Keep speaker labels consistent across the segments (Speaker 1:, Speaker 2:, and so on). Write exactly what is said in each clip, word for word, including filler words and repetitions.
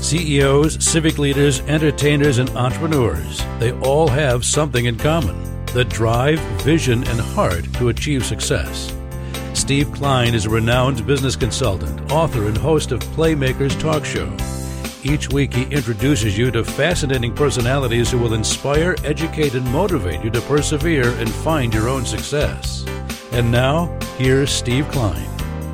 Speaker 1: C E Os, civic leaders, entertainers, and entrepreneurs, they all have something in common: the drive, vision, and heart to achieve success. Steve Klein is a renowned business consultant, author, and host of Playmakers Talk Show. Each week he introduces you to fascinating personalities who will inspire, educate, and motivate you to persevere and find your own success. And now, here's Steve Klein.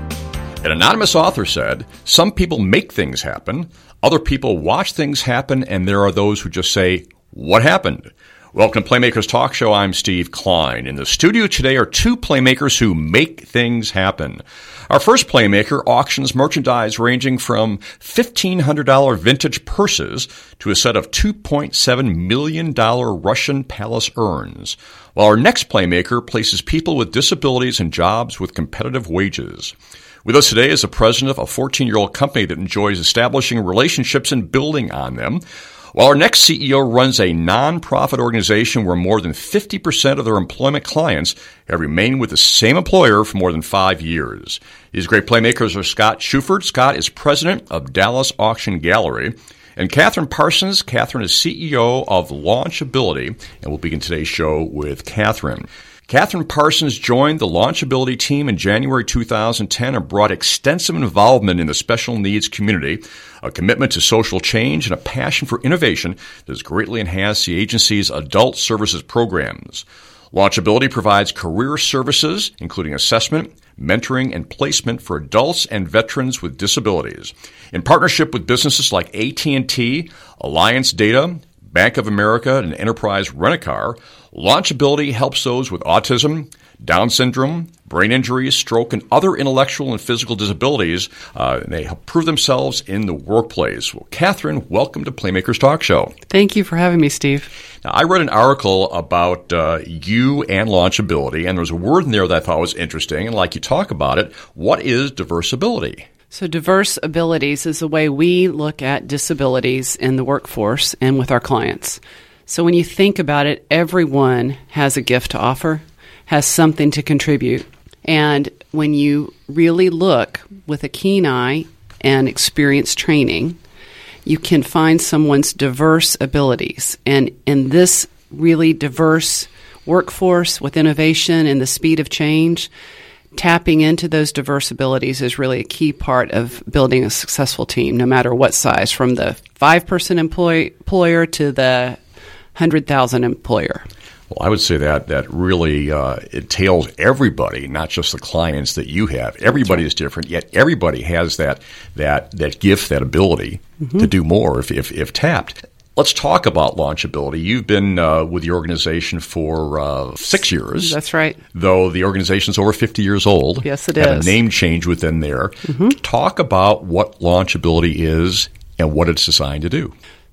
Speaker 2: An anonymous author said, "Some people make things happen, other people watch things happen, and there are those who just say, 'What happened?'" Welcome to Playmakers Talk Show. I'm Steve Klein. In the studio today are two playmakers who make things happen. Our first playmaker auctions merchandise ranging from fifteen hundred dollars vintage purses to a set of two point seven million dollars Russian palace urns, while our next playmaker places people with disabilities in jobs with competitive wages. With us today is the president of a fourteen-year-old company that enjoys establishing relationships and building on them, while our next C E O runs a nonprofit organization where more than fifty percent of their employment clients have remained with the same employer for more than five years. These great playmakers are Scott Schufert. Scott is president of Dallas Auction Gallery. And Catherine Parsons. Catherine is C E O of Launchability. And we'll begin today's show with Catherine. Catherine Parsons joined the Launchability team in January two thousand ten and brought extensive involvement in the special needs community, a commitment to social change, and a passion for innovation that has greatly enhanced the agency's adult services programs. Launchability provides career services, including assessment, mentoring, and placement for adults and veterans with disabilities. In partnership with businesses like A T and T, Alliance Data, Bank of America, and Enterprise Rent-A-Car, Launchability helps those with autism, Down syndrome, brain injuries, stroke, and other intellectual and physical disabilities. Uh, and they help prove themselves in the workplace. Well, Catherine, welcome to Playmakers Talk Show.
Speaker 3: Thank you for having me, Steve.
Speaker 2: Now, I read an article about uh, you and Launchability, and there was a word in there that I thought was interesting. And like you talk about it, what is diverse ability?
Speaker 3: So diverse abilities is the way we look at disabilities in the workforce and with our clients. So when you think about it, everyone has a gift to offer, has something to contribute. And when you really look with a keen eye and experience training, you can find someone's diverse abilities. And in this really diverse workforce with innovation and the speed of change, tapping into those diverse abilities is really a key part of building a successful team, no matter what size, from the five-person employ- employer to the one hundred thousand employer.
Speaker 2: Well, I would say that that really uh, entails everybody, not just the clients that you have. Everybody right. is different, yet everybody has that that that gift, that ability mm-hmm. to do more if, if if tapped. Let's talk about Launchability. You've been uh, with the organization for uh, six years.
Speaker 3: That's right.
Speaker 2: Though the organization's over fifty years old.
Speaker 3: Yes, it
Speaker 2: had
Speaker 3: is.
Speaker 2: A name change within there.
Speaker 3: Mm-hmm.
Speaker 2: Talk about what Launchability is and what it's designed to do.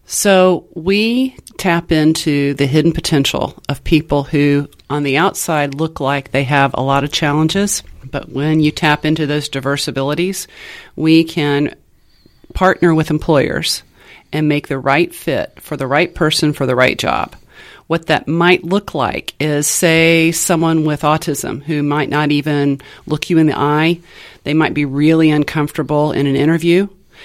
Speaker 3: So we tap into the hidden potential of people who on the outside look like they have a lot of challenges, but when you tap into those diverse abilities, we can partner with employers and make the right fit for the right person for the right job. What that might look like is, say, someone with autism who might not even look you in the eye. They might be really uncomfortable in an interview.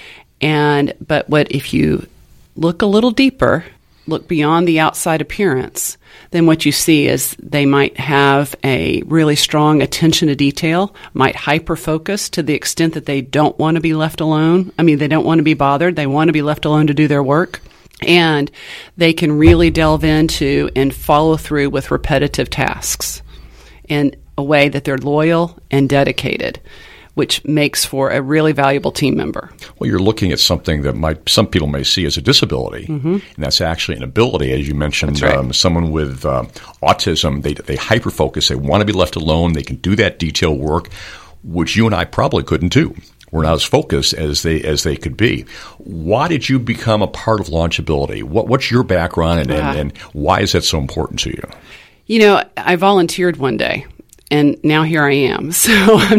Speaker 3: And but what if you look a little deeper, look beyond the outside appearance, then what you see is they might have a really strong attention to detail, might hyper-focus to the extent that they don't want to be left alone. I mean, they don't want to be bothered. They want to be left alone to do their work. And they can really delve into and follow through with repetitive tasks in a way that they're loyal and dedicated, which makes for a really valuable team member.
Speaker 2: Well, you're looking at something that might some people may see as a disability, mm-hmm. and that's actually an ability. As you mentioned,
Speaker 3: right.
Speaker 2: um, someone with uh, autism, they they hyper-focus. They want to be left alone. They can do that detail work, which you and I probably couldn't do. We're not as focused as they as they could be. Why did you become a part of Launchability? What, what's your background, and,
Speaker 3: uh,
Speaker 2: and, and why is that so important to you?
Speaker 3: You know, I volunteered one day. And now here I am. So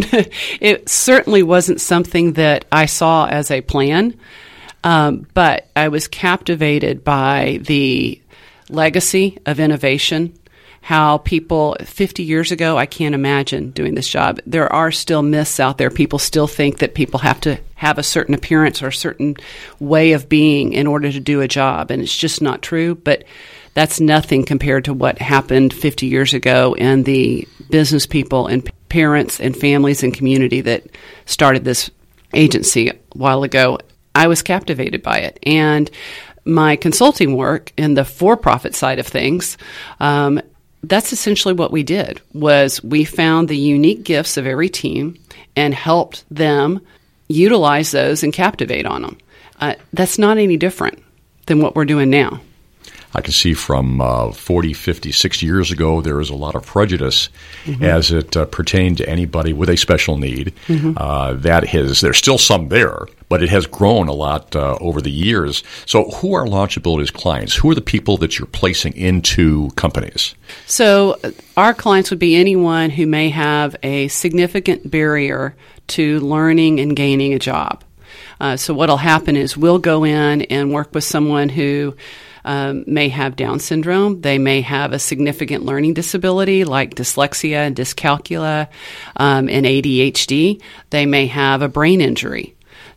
Speaker 3: it certainly wasn't something that I saw as a plan, um, but I was captivated by the legacy of innovation, how people fifty years ago, I can't imagine doing this job. There are still myths out there. People still think that people have to have a certain appearance or a certain way of being in order to do a job, and it's just not true. But that's nothing compared to what happened fifty years ago and the business people and parents and families and community that started this agency a while ago. I was captivated by it. And my consulting work in the for-profit side of things, um, that's essentially what we did, was we found the unique gifts of every team and helped them utilize those and captivate on them. Uh, that's not any different than what we're doing now.
Speaker 2: I can see from uh, forty, fifty, sixty years ago, there was a lot of prejudice mm-hmm. as it uh, pertained to anybody with a special need. Mm-hmm. Uh, that has, there's still some there, but it has grown a lot uh, over the years. So who are Launchability's clients? Who are the people that you're placing into companies?
Speaker 3: So our clients would be anyone who may have a significant barrier to learning and gaining a job. Uh, so what will happen is we'll go in and work with someone who Um, may have Down syndrome. They may have a significant learning disability like dyslexia and dyscalculia um, and A D H D. They may have a brain injury.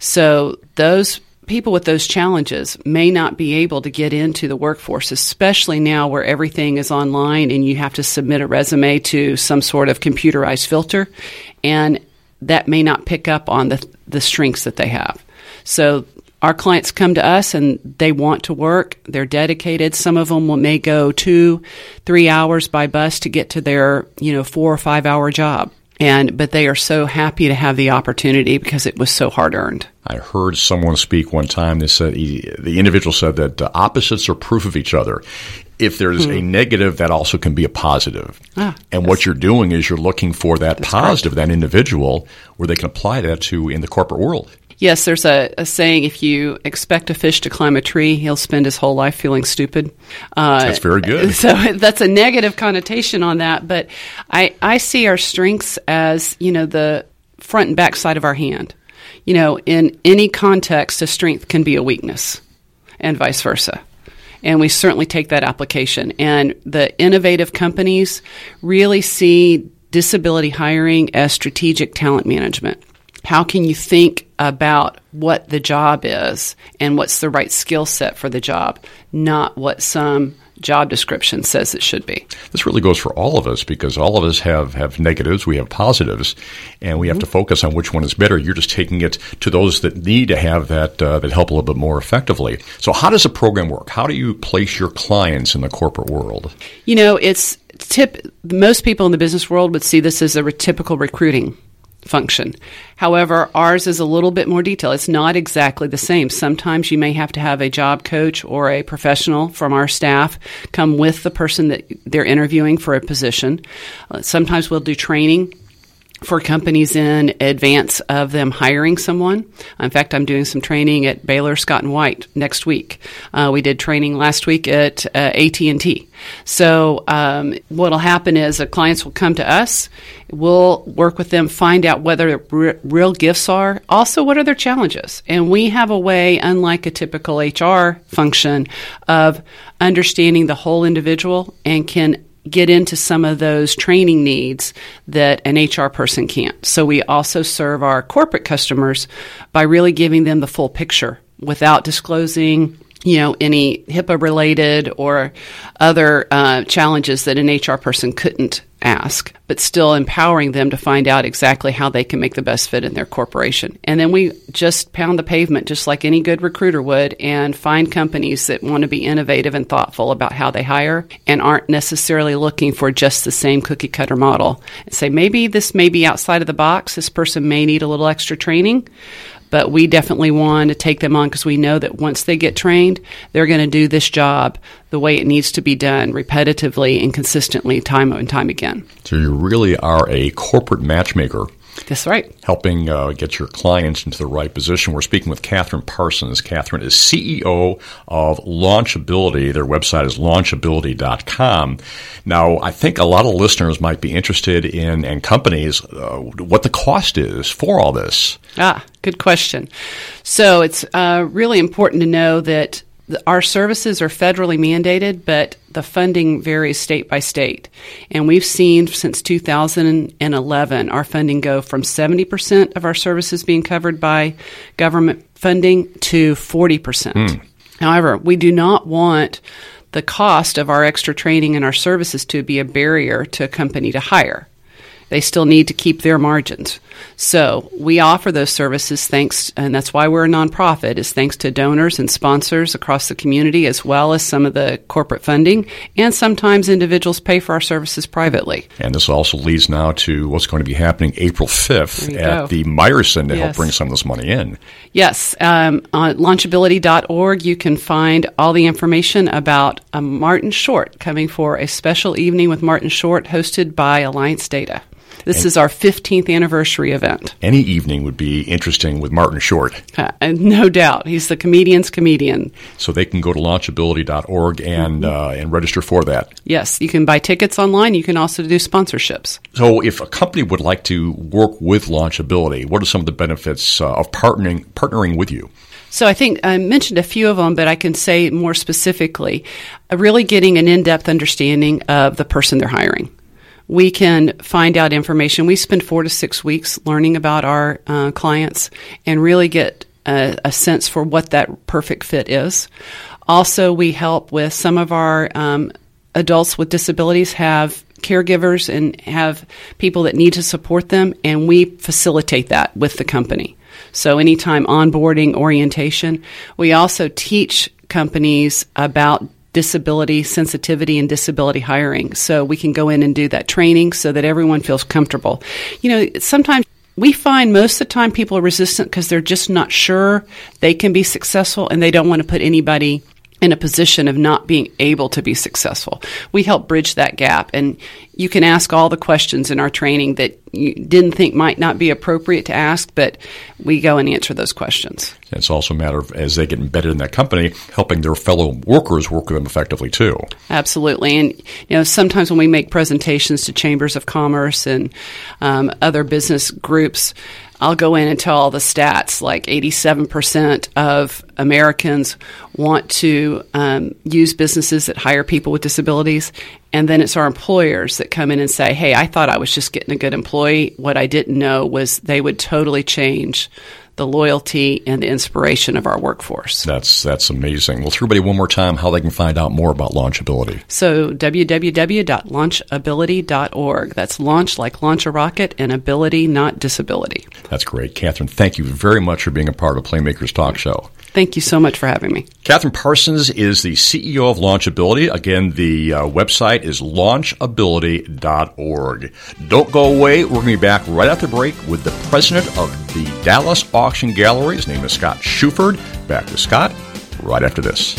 Speaker 3: So those people with those challenges may not be able to get into the workforce, especially now where everything is online and you have to submit a resume to some sort of computerized filter, and that may not pick up on the, the strengths that they have. So our clients come to us and they want to work. They're dedicated. Some of them will, may go two, three hours by bus to get to their, you know, four or five hour job. And but they are so happy to have the opportunity because it was so hard earned.
Speaker 2: I heard someone speak one time. They said he, the individual said that uh, opposites are proof of each other. If there's hmm. a negative, that also can be a positive. Ah, and what you're doing is you're looking for that positive, correct. That individual, where they can apply that to in the corporate world.
Speaker 3: Yes, there's a, a saying, if you expect a fish to climb a tree, he'll spend his whole life feeling stupid.
Speaker 2: Uh, that's very good.
Speaker 3: So that's a negative connotation on that. But I, I see our strengths as, you know, the front and back side of our hand. You know, in any context, a strength can be a weakness and vice versa. And we certainly take that application. And the innovative companies really see disability hiring as strategic talent management. How can you think about what the job is and what's the right skill set for the job, not what some job description says it should be?
Speaker 2: This really goes for all of us because all of us have, have negatives, we have positives, and we mm-hmm. have to focus on which one is better. You're just taking it to those that need to have that, uh, that help a little bit more effectively. So how does a program work? How do you place your clients in the corporate world?
Speaker 3: You know, it's tip. Most people in the business world would see this as a typical recruiting function. However, ours is a little bit more detailed. It's not exactly the same. Sometimes you may have to have a job coach or a professional from our staff come with the person that they're interviewing for a position. Uh, sometimes we'll do training for companies in advance of them hiring someone. In fact, I'm doing some training at Baylor Scott and White next week. Uh, we did training last week at uh, A T and T. So um, what will happen is the clients will come to us. We'll work with them, find out what their r- real gifts are, also what are their challenges. And we have a way, unlike a typical H R function, of understanding the whole individual and can get into some of those training needs that an H R person can't. So we also serve our corporate customers by really giving them the full picture without disclosing, you know, any HIPAA related or other uh, challenges that an H R person couldn't ask, but still empowering them to find out exactly how they can make the best fit in their corporation. And then we just pound the pavement just like any good recruiter would and find companies that want to be innovative and thoughtful about how they hire and aren't necessarily looking for just the same cookie cutter model. And say, maybe this may be outside of the box. This person may need a little extra training, but we definitely want to take them on because we know that once they get trained, they're going to do this job the way it needs to be done, repetitively and consistently, time and time again.
Speaker 2: So you really are a corporate matchmaker.
Speaker 3: That's right.
Speaker 2: Helping uh, get your clients into the right position. We're speaking with Catherine Parsons. Catherine is C E O of Launchability. Their website is launchability dot com. Now, I think a lot of listeners might be interested in, and companies, uh, what the cost is for all this.
Speaker 3: Ah, good question. So it's uh, really important to know that our services are federally mandated, but the funding varies state by state. And we've seen since two thousand eleven our funding go from seventy percent of our services being covered by government funding to forty percent. Mm. However, we do not want the cost of our extra training and our services to be a barrier to a company to hire. They still need to keep their margins. So we offer those services thanks, and that's why we're a nonprofit, is thanks to donors and sponsors across the community, as well as some of the corporate funding, and sometimes individuals pay for our services privately.
Speaker 2: And this also leads now to what's going to be happening April fifth at
Speaker 3: go.
Speaker 2: the Meyerson to
Speaker 3: yes.
Speaker 2: help bring some of this money in.
Speaker 3: Yes. Um, on launchability dot org, you can find all the information about a Martin Short coming for a special evening with Martin Short hosted by Alliance Data. This and is our fifteenth anniversary event.
Speaker 2: Any evening would be interesting with Martin Short.
Speaker 3: Uh, no doubt. He's the comedian's comedian.
Speaker 2: So they can go to launchability dot org and mm-hmm. uh, and register for that.
Speaker 3: Yes. You can buy tickets online. You can also do sponsorships.
Speaker 2: So if a company would like to work with Launchability, what are some of the benefits uh, of partnering partnering with you?
Speaker 3: So I think I mentioned a few of them, but I can say more specifically, uh, really getting an in-depth understanding of the person they're hiring. We can find out information. We spend four to six weeks learning about our uh, clients and really get a, a sense for what that perfect fit is. Also, we help with some of our um, adults with disabilities have caregivers and have people that need to support them, and we facilitate that with the company. So anytime onboarding, orientation. We also teach companies about disability sensitivity and disability hiring. So we can go in and do that training so that everyone feels comfortable. You know, sometimes we find most of the time people are resistant because they're just not sure they can be successful and they don't want to put anybody in a position of not being able to be successful. We help bridge that gap. And you can ask all the questions in our training that you didn't think might not be appropriate to ask, but we go and answer those questions.
Speaker 2: It's also a matter of, as they get embedded in that company, helping their fellow workers work with them effectively, too.
Speaker 3: Absolutely. And, you know, sometimes when we make presentations to chambers of commerce and um, other business groups, I'll go in and tell all the stats, like eighty-seven percent of Americans want to um, use businesses that hire people with disabilities. And then it's our employers that come in and say, hey, I thought I was just getting a good employee. What I didn't know was they would totally change the loyalty and the inspiration of our workforce.
Speaker 2: That's that's amazing. Well, tell everybody one more time how they can find out more about Launchability.
Speaker 3: So w w w dot launchability dot org. That's launch like launch a rocket, and ability, not disability.
Speaker 2: That's great. Catherine, thank you very much for being a part of Playmakers Talk Show.
Speaker 3: Thank you so much for having me.
Speaker 2: Catherine Parsons is the C E O of Launchability. Again, the uh, website is launchability dot org. Don't go away. We're going to be back right after the break with the president of the Dallas Auction Gallery. His name is Scott Shuford. Back with Scott right after this.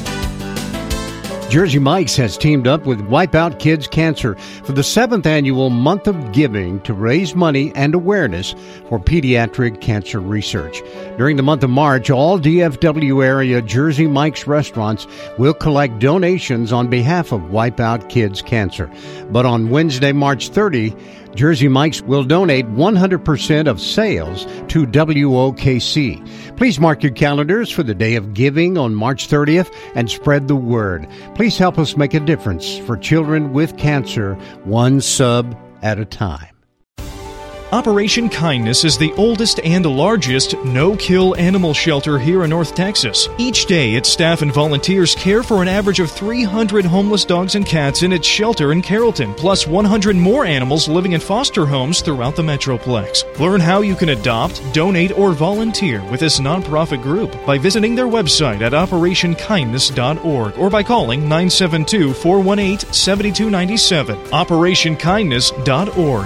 Speaker 4: Jersey Mike's has teamed up with Wipe Out Kids Cancer for the seventh annual Month of Giving to raise money and awareness for pediatric cancer research. During the month of March, all D F W area Jersey Mike's restaurants will collect donations on behalf of Wipe Out Kids Cancer. But on Wednesday, March thirtieth, Jersey Mike's will donate one hundred percent of sales to W O K C. Please mark your calendars for the day of giving on March thirtieth and spread the word. Please help us make a difference for children with cancer, one sub at a time.
Speaker 5: Operation Kindness is the oldest and largest no-kill animal shelter here in North Texas. Each day, its staff and volunteers care for an average of three hundred homeless dogs and cats in its shelter in Carrollton, plus one hundred more animals living in foster homes throughout the Metroplex. Learn how you can adopt, donate, or volunteer with this nonprofit group by visiting their website at operation kindness dot org or by calling nine seven two, four one eight, seven two nine seven. operation kindness dot org.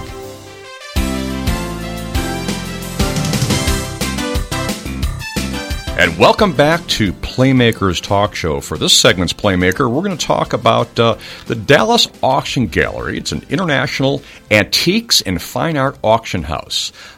Speaker 2: And welcome back to Playmakers Talk Show. For this segment's Playmaker, we're going to talk about uh, the Dallas Auction Gallery. It's an international antiques and fine art auction house.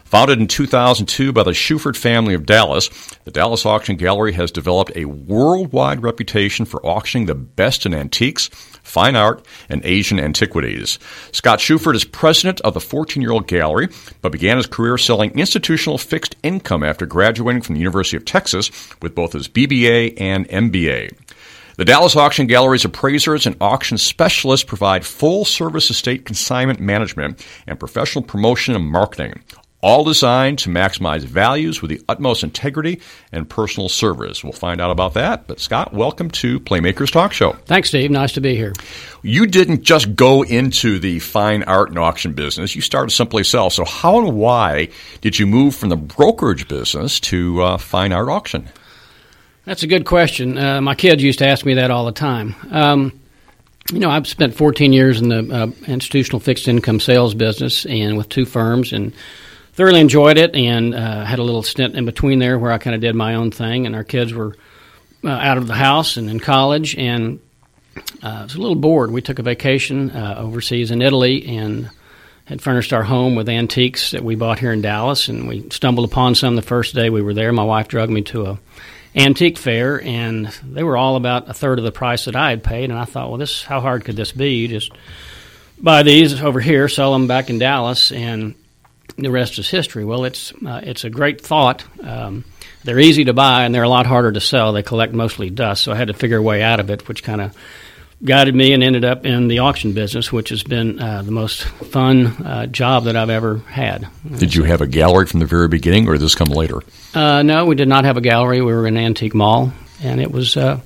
Speaker 2: Founded in two thousand two by the Shuford family of Dallas, the Dallas Auction Gallery has developed a worldwide reputation for auctioning the best in antiques, fine art, and Asian antiquities. Scott Shuford is president of the fourteen-year-old gallery, but began his career selling institutional fixed income after graduating from the University of Texas with both his B B A and M B A. The Dallas Auction Gallery's appraisers and auction specialists provide full-service estate consignment management and professional promotion and marketing, all designed to maximize values with the utmost integrity and personal service. We'll find out about that. But, Scott, welcome to Playmakers Talk Show.
Speaker 6: Thanks, Steve. Nice to be here.
Speaker 2: You didn't just go into the fine art and auction business. You started someplace else. So how and why did you move from the brokerage business to uh, fine art auction?
Speaker 6: That's a good question. Uh, my kids used to ask me that all the time. Um, you know, I've spent fourteen years in the uh, institutional fixed income sales business and with two firms, and thoroughly enjoyed it, and uh, had a little stint in between there where I kind of did my own thing, and our kids were uh, out of the house and in college, and uh, I was a little bored. We took a vacation uh, overseas in Italy and had furnished our home with antiques that we bought here in Dallas, and we stumbled upon some the first day we were there. My wife drugged me to a antique fair, and they were all about a third of the price that I had paid, and I thought, well, this how hard could this be? You just buy these over here, sell them back in Dallas, and the rest is history. Well, it's uh, it's a great thought. Um, they're easy to buy, and they're a lot harder to sell. They collect mostly dust, so I had to figure a way out of it, which kind of guided me and ended up in the auction business, which has been uh, the most fun uh, job that I've ever had.
Speaker 2: Did you have a gallery from the very beginning, or did this come later?
Speaker 6: Uh, no, we did not have a gallery. We were in an antique mall, and it was uh,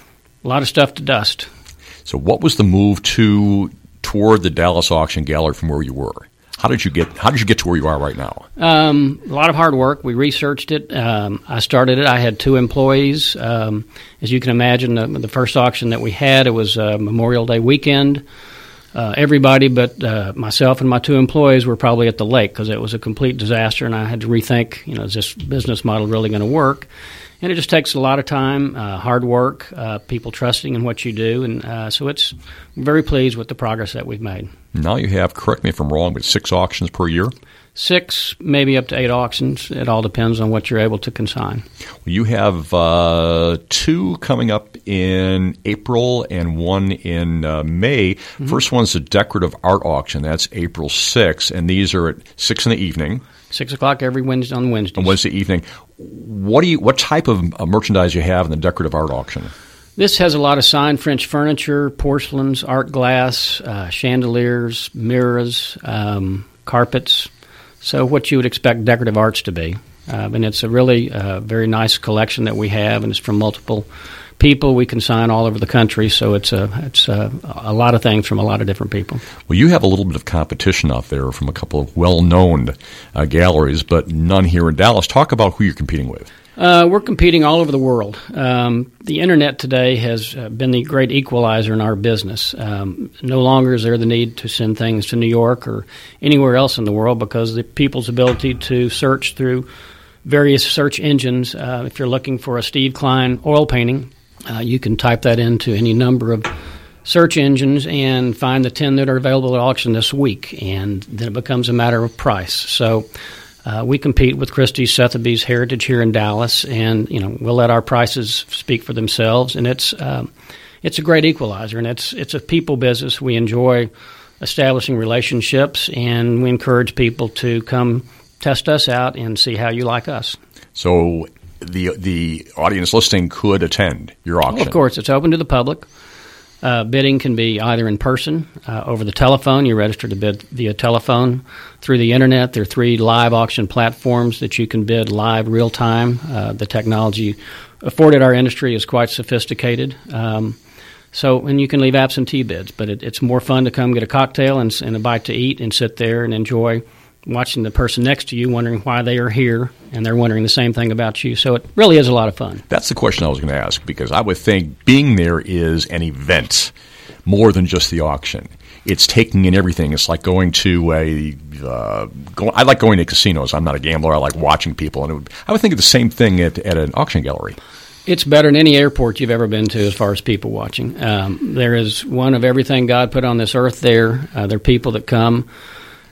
Speaker 6: a lot of stuff to dust.
Speaker 2: So what was the move to toward the Dallas Auction Gallery from where you were? How did you get How did you get to where you are right now?
Speaker 6: Um, a lot of hard work. We researched it. Um, I started it. I had two employees. Um, as you can imagine, the, the first auction that we had, it was uh, Memorial Day weekend. Uh, everybody but uh, myself and my two employees were probably at the lake because it was a complete disaster, and I had to rethink, you know, is this business model really going to work? And it just takes a lot of time, uh, hard work, uh, people trusting in what you do, and uh, so it's I'm very pleased with the progress that we've made.
Speaker 2: Now you have, correct me if I'm wrong, but six auctions per year?
Speaker 6: Six, maybe up to eight auctions. It all depends on what you're able to consign.
Speaker 2: Well, you have uh, two coming up in April and one in uh, May. Mm-hmm. First one's the decorative art auction. That's April sixth, and these are at six in the evening.
Speaker 6: Six o'clock every Wednesday on Wednesdays.
Speaker 2: On Wednesday evening. What do you? What type of uh, merchandise you have in the decorative art auction?
Speaker 6: This has a lot of signed French furniture, porcelains, art glass, uh, chandeliers, mirrors, um, carpets. So what you would expect decorative arts to be. Uh, and it's a really uh, very nice collection that we have, and it's from multiple people. We consign all over the country, so it's a it's a, a lot of things from a lot of different people.
Speaker 2: Well, you have a little bit of competition out there from a couple of well-known uh, galleries, but none here in Dallas. Talk about who you're competing with.
Speaker 6: Uh, we're competing all over the world. Um, the Internet today has uh, been the great equalizer in our business. Um, no longer is there the need to send things to New York or anywhere else in the world because the people's ability to search through various search engines. Uh, if you're looking for a Steve Klein oil painting, uh, you can type that into any number of search engines and find the ten that are available at auction this week, and then it becomes a matter of price. So Uh, we compete with Christie's, Sotheby's, Heritage here in Dallas, and you know we'll let our prices speak for themselves. And it's um, it's a great equalizer, and it's it's a people business. We enjoy establishing relationships, and we encourage people to come test us out and see how you like us.
Speaker 2: So the the audience listening could attend your auction.
Speaker 6: Well, of course, it's open to the public. Uh, bidding can be either in person, uh, over the telephone. You register to bid via telephone, through the Internet. There are three live auction platforms that you can bid live, real time. Uh, the technology afforded our industry is quite sophisticated. Um, so, and you can leave absentee bids, but it, it's more fun to come get a cocktail and, and a bite to eat and sit there and enjoy watching the person next to you wondering why they are here, and they're wondering the same thing about you. So it really is a lot of fun.
Speaker 2: That's the question I was going to ask, because I would think being there is an event more than just the auction. It's taking in everything. It's like going to a uh, go, I like going to casinos. I'm not a gambler. I like watching people. And it would, I would think of the same thing at, at an auction gallery.
Speaker 6: It's better than any airport you've ever been to as far as people watching. Um, there is one of everything God put on this earth there. Uh, there are people that come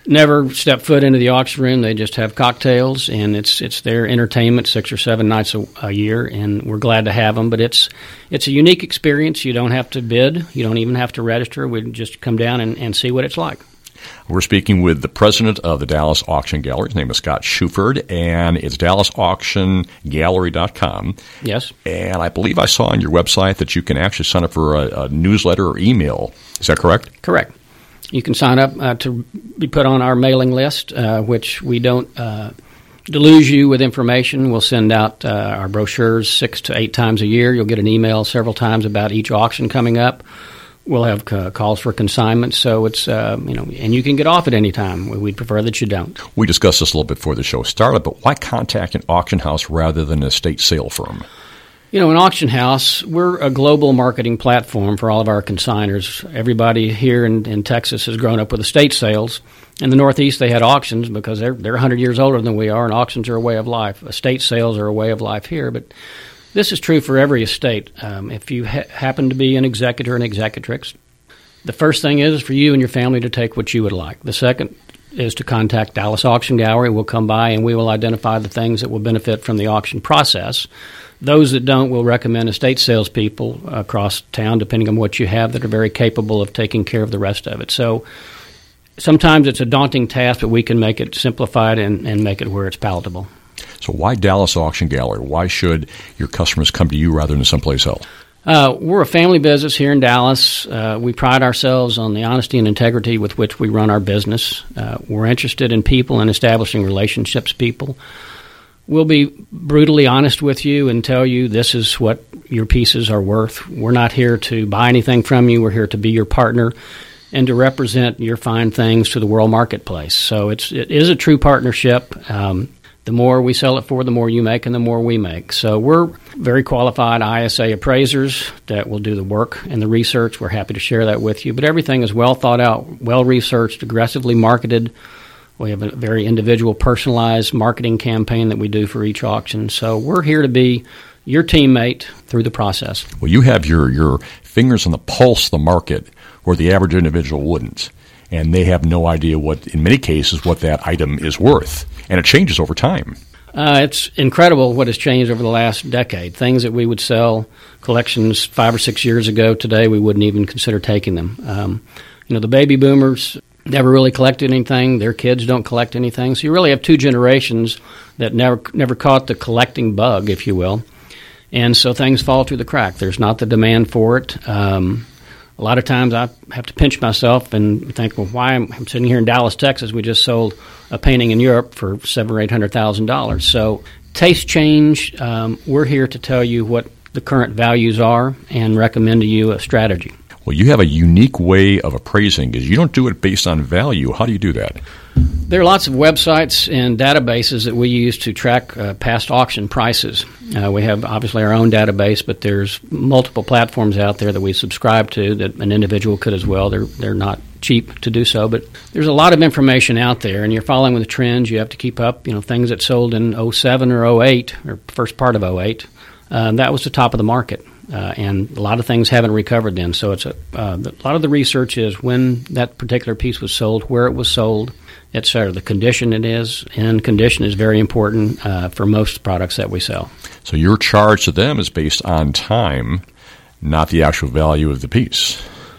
Speaker 6: never step foot into the auction room. They just have cocktails, and it's it's their entertainment six or seven nights a, a year, and we're glad to have them. But it's it's a unique experience. You don't have to bid. You don't even have to register. We just come down and, and see what it's like.
Speaker 2: We're speaking with the president of the Dallas Auction Gallery. His name is Scott Shuford, and it's dallas auction gallery dot com.
Speaker 6: Yes.
Speaker 2: And I believe I saw on your website that you can actually sign up for a, a newsletter or email. Is that correct?
Speaker 6: Correct. You can sign up uh, to be put on our mailing list, uh, which we don't uh, deluge you with information. We'll send out uh, our brochures six to eight times a year. You'll get an email several times about each auction coming up. We'll have uh, calls for consignment, so it's, uh, you know, and you can get off at any time. We'd prefer that you don't.
Speaker 2: We discussed this a little bit before the show started, but why contact an auction house rather than an estate sale firm?
Speaker 6: You know, an auction house, we're a global marketing platform for all of our consigners. Everybody here in, in Texas has grown up with estate sales. In the Northeast, they had auctions because they're, they're one hundred years older than we are, and auctions are a way of life. Estate sales are a way of life here, but this is true for every estate. Um, if you ha- happen to be an executor and executrix, the first thing is for you and your family to take what you would like. The second is to contact Dallas Auction Gallery. We'll come by and we will identify the things that will benefit from the auction process. Those that don't, we'll recommend estate salespeople across town, depending on what you have, that are very capable of taking care of the rest of it. So sometimes it's a daunting task, but we can make it simplified and, and make it where it's palatable.
Speaker 2: So why Dallas Auction Gallery? Why should your customers come to you rather than someplace else?
Speaker 6: Uh, we're a family business here in Dallas. Uh, we pride ourselves on the honesty and integrity with which we run our business. Uh, we're interested in people and establishing relationships with people. We'll be brutally honest with you and tell you this is what your pieces are worth. We're not here to buy anything from you. We're here to be your partner and to represent your fine things to the world marketplace. So it's, it is a true partnership. Um, The more we sell it for, the more you make and the more we make. So we're very qualified I S A appraisers that will do the work and the research. We're happy to share that with you. But everything is well thought out, well researched, aggressively marketed. We have a very individual, personalized marketing campaign that we do for each auction. So we're here to be your teammate through the process.
Speaker 2: Well, you have your, your fingers on the pulse of the market where the average individual wouldn't. And they have no idea what, in many cases, what that item is worth. And it changes over time.
Speaker 6: Uh, it's incredible what has changed over the last decade. Things that we would sell collections five or six years ago, today we wouldn't even consider taking them. Um, you know, the baby boomers never really collected anything. Their kids don't collect anything. So you really have two generations that never never caught the collecting bug, if you will. And so things fall through the crack. There's not the demand for it. Um A lot of times I have to pinch myself and think, well, why am I'm sitting here in Dallas, Texas? We just sold a painting in Europe for seven or eight hundred thousand dollars. So taste change. Um, we're here to tell you what the current values are and recommend to you a strategy.
Speaker 2: Well, you have a unique way of appraising because you don't do it based on value. How do you do that?
Speaker 6: There are lots of websites and databases that we use to track uh, past auction prices. Uh, we have obviously our own database, but there's multiple platforms out there that we subscribe to that an individual could as well. They're they're not cheap to do so, but there's a lot of information out there, and you're following with the trends. You have to keep up. You know, things that sold in oh seven or oh eight or first part of oh eight, uh, that was the top of the market. Uh, and a lot of things haven't recovered then. So it's a, uh, a lot of the research is when that particular piece was sold, where it was sold, et cetera. The condition it is, and condition is very important uh, for most products that we sell.
Speaker 2: So your charge to them is based on time, not the actual value of the piece.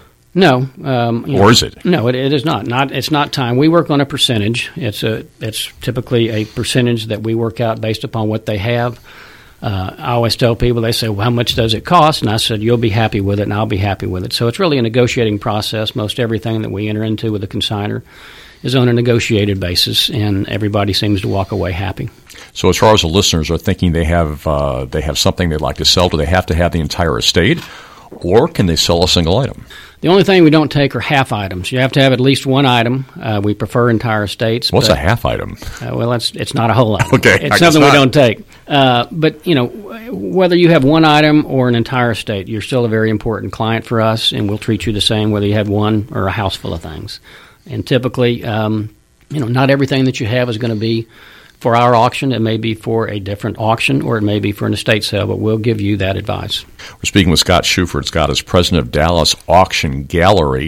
Speaker 6: No, um, you
Speaker 2: or
Speaker 6: know,
Speaker 2: is it?
Speaker 6: No, it, it is not. Not it's not time. We work on a percentage. It's a it's typically a percentage that we work out based upon what they have. Uh, I always tell people, they say, well, how much does it cost? And I said, you'll be happy with it, and I'll be happy with it. So it's really a negotiating process. Most everything that we enter into with a consignor is on a negotiated basis, and everybody seems to walk away happy.
Speaker 2: So as far as the listeners are thinking they have uh, they have something they'd like to sell, do they have to have the entire estate, or can they sell a single item?
Speaker 6: The only thing we don't take are half items. You have to have at least one item. Uh, we prefer entire estates.
Speaker 2: What's
Speaker 6: but,
Speaker 2: a half item?
Speaker 6: Uh, well, it's it's not a whole item.
Speaker 2: Okay,
Speaker 6: it's something we don't take. Uh, but you know, whether you have one item or an entire estate, you're still a very important client for us, and we'll treat you the same whether you have one or a house full of things. And typically, um, you know, not everything that you have is going to be for our auction. It may be for a different auction, or it may be for an estate sale, but we'll give you that advice.
Speaker 2: We're speaking with Scott Shuford. Scott is president of Dallas Auction Gallery.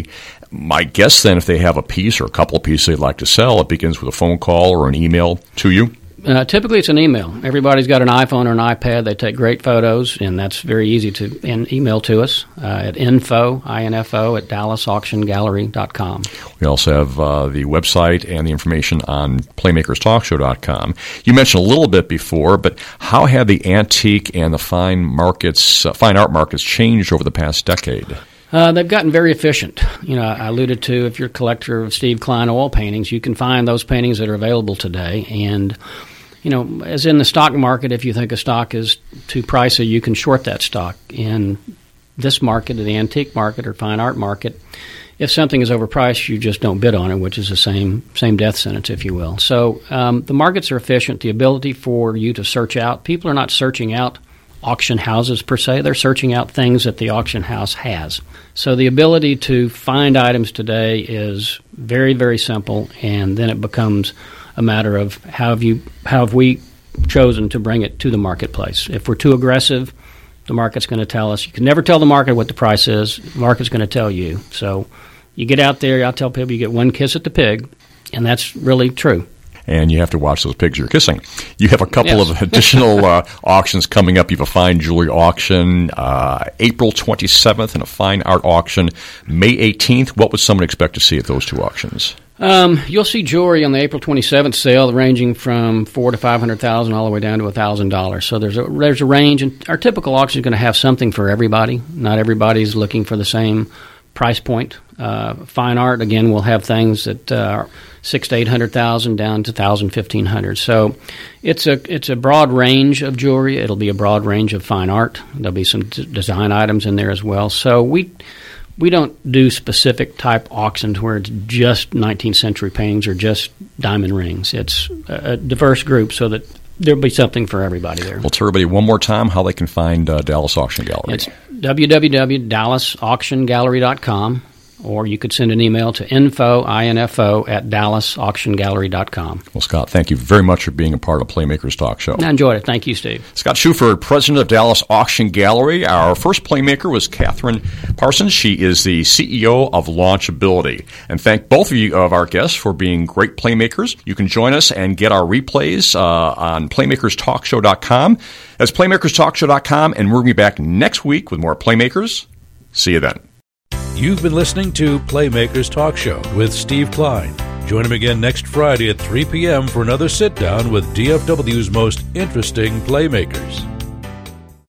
Speaker 2: My guess then, if they have a piece or a couple of pieces they'd like to sell, it begins with a phone call or an email to you?
Speaker 6: Uh, typically, it's an email. Everybody's got an iPhone or an iPad. They take great photos, and that's very easy to in, email to us uh, at info, I-N-F-O, at dallas auction gallery dot com.
Speaker 2: We also have uh, the website and the information on playmakers talk show dot com. You mentioned a little bit before, but how have the antique and the fine markets, uh, fine art markets changed over the past decade?
Speaker 6: Uh, they've gotten very efficient. You know, I alluded to, if you're a collector of Steve Klein oil paintings, you can find those paintings that are available today. And, you know, as in the stock market, if you think a stock is too pricey, you can short that stock. In this market, the antique market or fine art market, if something is overpriced, you just don't bid on it, which is the same same death sentence, if you will. So um, the markets are efficient. The ability for you to search out, people are not searching out auction houses per se. They're searching out things that the auction house has. So the ability to find items today is very, very simple, and then it becomes a matter of how have you how have we chosen to bring it to the marketplace. If we're too aggressive, the market's going to tell us. You can never tell the market what the price is. The market's going to tell you. So you get out there, I'll tell people you get one kiss at the pig, and that's really true.
Speaker 2: And you have to watch those pigs you're kissing. You have a couple
Speaker 6: yes.
Speaker 2: of additional uh, auctions coming up. You have a fine jewelry auction uh, April twenty-seventh and a fine art auction May eighteenth. What would someone expect to see at those two auctions?
Speaker 6: Um, you'll see jewelry on the April twenty-seventh sale ranging from four to five hundred thousand, all the way down to a thousand dollars. So there's a there's a range, and our typical auction is going to have something for everybody. Not everybody's looking for the same price point. Uh, fine art, again, will have things that uh, are six to eight hundred thousand down to thousand, fifteen hundred. So it's a it's a broad range of jewelry. It'll be a broad range of fine art. There'll be some d- design items in there as well. So we we don't do specific type auctions where it's just nineteenth century paintings or just diamond rings. It's a, a diverse group so that there'll be something for everybody there.
Speaker 2: Well, tell everybody one more time how they can find uh, Dallas Auction Gallery.
Speaker 6: It's w w w dot dallas auction gallery dot com. Or you could send an email to info, I N F O, at dallas auction gallery dot com.
Speaker 2: Well, Scott, thank you very much for being a part of Playmakers Talk Show.
Speaker 6: I enjoyed it. Thank you, Steve.
Speaker 2: Scott Shuford, president of Dallas Auction Gallery. Our first Playmaker was Catherine Parsons. She is the C E O of Launchability. And thank both of you of our guests for being great Playmakers. You can join us and get our replays uh, on playmakers talk show dot com. That's playmakers talk show dot com, and we'll be back next week with more Playmakers. See you then.
Speaker 1: You've been listening to Playmakers Talk Show with Steve Klein. Join him again next Friday at three p.m. for another sit-down with D F W's most interesting Playmakers.